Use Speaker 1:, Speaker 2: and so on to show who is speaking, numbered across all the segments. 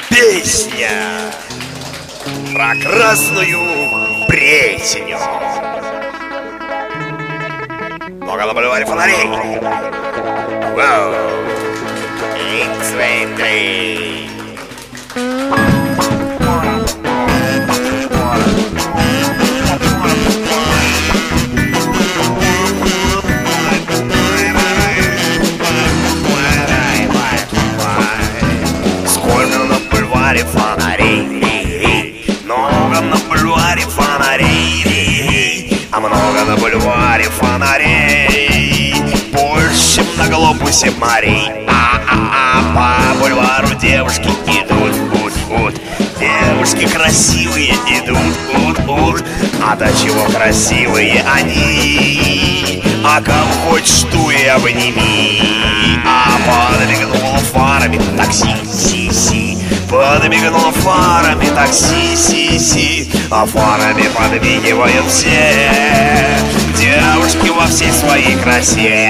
Speaker 1: Песня про красную Пресню. Много на бульваре фонарей. Вау. X23. Сколько на бульваре фонарей, много на бульваре фонарей, а много на бульваре фонарей, больше, чем на глобусе морей. По бульвару девушки идут, девушки красивые идут, а до чего красивые они, а кого хочешь, ту и обними. Подмигнула фарами такси, си-си, подмигнула фарами такси, си-си, а фарами подмигивают все девушки во всей своей красе.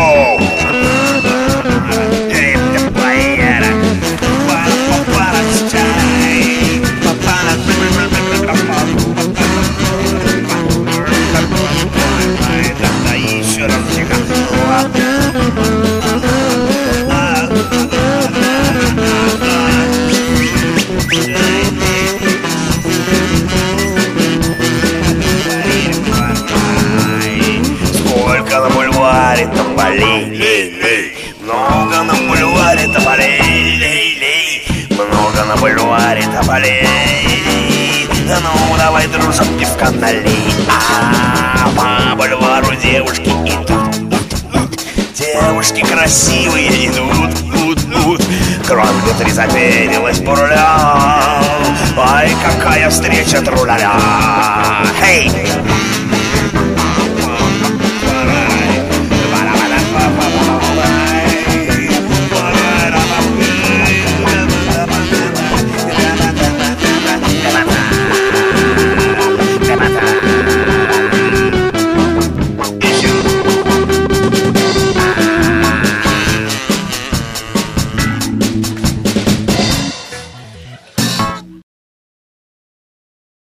Speaker 1: Сколько на бульваре тополей, много на бульваре тополей, много на бульваре тополей. Ну давай, дружок, пивка налей. По бульвару девушки идут, девушки красивые идут, кровь внутри запенилась по рулям. Ай, какая встреча труляля. Хей!